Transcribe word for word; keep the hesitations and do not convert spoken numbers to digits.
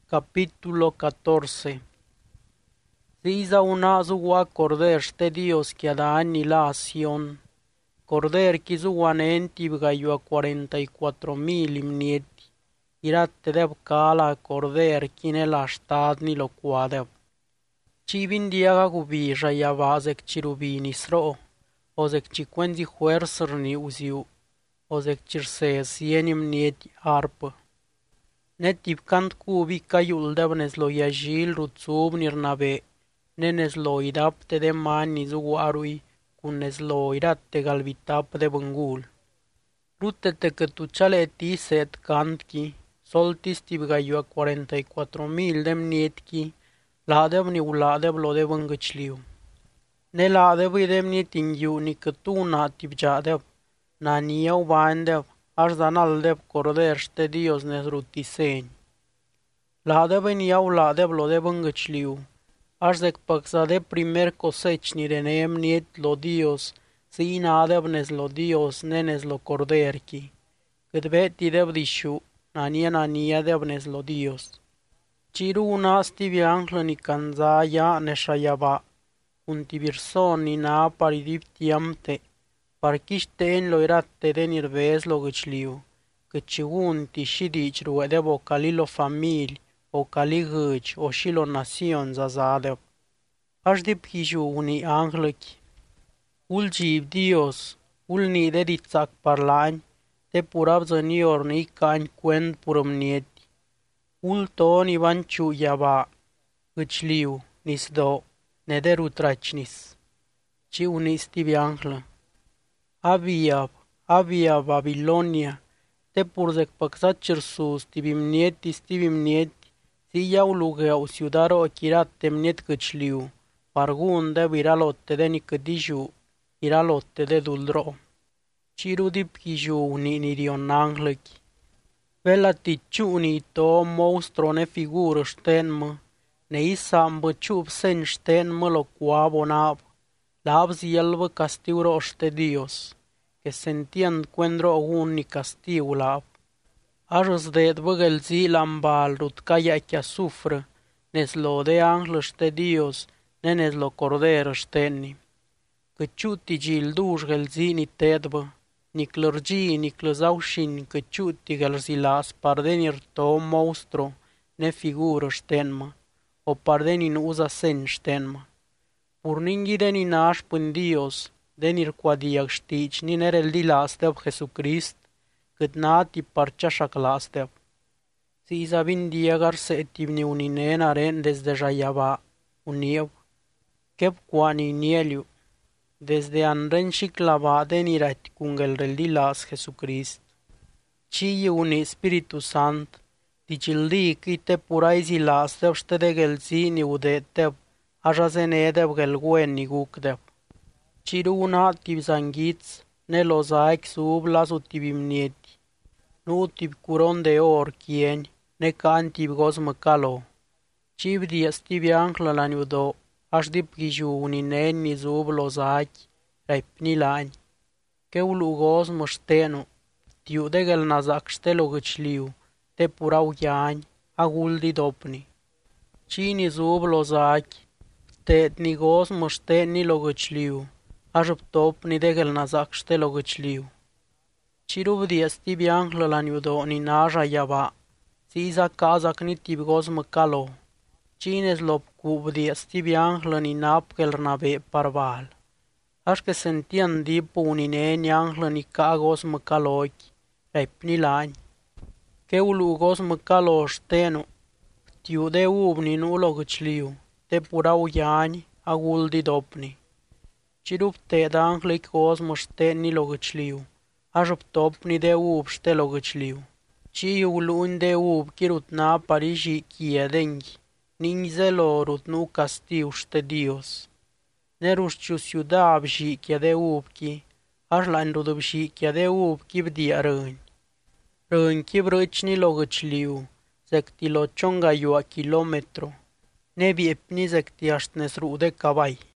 Capítulo catorce. Ziza una zuwa corder este Dios que Adán y la Sion. Corder que zuwan enti bgayua cuarenta y cuatro mil imnieti. Irate deb kala corder kine la stad ni lo quadeb. Chivin diaga gubisha ya vazek chirubini sro. Ozek chikwenzi huersrni uziu. Ozek chirse sien imnieti arpa. Netib kant kubi kayul debnes lo yajil rutsub nirnabe, nenes lo idapte de mani zuwarui, kunes lo irate galvitap de bungul. Rutete que tu chale ti set kantki, soltis tibgayua cuarenta y cuatro mil dem nietki, ladeb ni uladeb lo de bungachliu. Ne ladeb idem nietingiu ni que tu na tibjadeb, na niau bandeb, Arzanal deb corder este Dios nezrutiseni. Ladeb en iau ladeb lo de bângăcliu. Arzec păxa de primer cosechni de neem niet lo Dios, si nadeb nes lo Dios nenes lo corderki. Cât beti deb dishu, nania nania deb nes lo Dios. Ciru una stivi anglă ni canza ya neshayaba, un tibirson ni na paridip tiamte, Parquishten lo irate de nirves lo găcliu, că ciun ti și dici ruedeb o cali lo famili, o cali găci, o și lo națion zazadeb. Aș de piju uni anglăchi. Ul jib Dios, ul ni de ditsac parlani, te purab zănior ni cani cuent purămnieti. Ul to ni vanciu iaba, găcliu, nis do, ne de rutracnis. Ci uni stivi anglă. Aviab, Aviab, Babilonia, te purzec păxat cersus, tibimnieti, stibimnieti, si iau lugeau ciudaro achirat temniet căcliu, pargunde viralotte de nicădiju, iralotte de duldro. Ciru dipchiju uni nirion anglăchi. Vela ticiuni to monstro ne figură ștenmă, ne isa îmbăciub sen ștenmă lo cuabonab. Labs yelva castiu roște Dios, que sentian cuendro un ni castiu lab. Arăs de băgălzi lambal rut caia che sufră, nes lo de anglăște Dios, nenes lo corder șteni. Căciuti gil duș gălzi ni tedbă, ni clărgi ni clăzaușin, căciuti gălzi las pardenir to monstro, ne figură ștenmă, o pardenin uza sen ștenmă. Purningi de ni naș pân Dios, de nir quadiag știci, ni nerel di lasteb Jesucrist, cât nati parceașa clasteb. Si izabin diagar se etibni uninen aren desde jayaba, uniev, kep quani nieliu, desde anren și clava de nirati cungel rel di las Jesucrist. Ci uni Spiritu Sant, dicildi câte purai zi lasteb ște de gelzi ni udeteb, Așa se ne edeb gelguen ni gukdeb. Ciru una tib zanghiț, ne lozaic sub lasu tibimnieti. Nu tib curon de or chieni, ne can tib gos măcalo. Cib dies tibi anglă la niudo, aș dip giju uninen ni sub lozaic, raipni lani. Keulu gos măștenu, tiu de gel nazac ștelo găcliu, te purau iani, agul di dopni. Cini sub lozaic, te ni gos măște ni logăcliu, ajăp top ni degel nazac ște logăcliu. Ciruv diesti bianglă la niudo ni naja iaba, ziza cazac ni tib gos măcalo, cines lop cub diesti bianglă ni nap gelnabe parval. Aș că sentian dipo unine ni anglă ni ca gos măcalochi, raipni lani. Keulu gos măcalo ștenu, tiu de ub ni nu logăcliu, te purau iani, agul di dopni. Cirup te da anglic gos măște ni logăcliu, ajăp topni de ub ște logăcliu. Ci ulun de ub kirut na pariji chiedenghi, ningzelo rut nu castiu ște Dios. Nerușciu ciudab și chia de ubchi, aș la înrudub și chia de ubchi bdia răni. Răni chib răcni logăcliu, zecti lo cionga iua kilometru. Nebi epnizek ti aștnes rude cavai.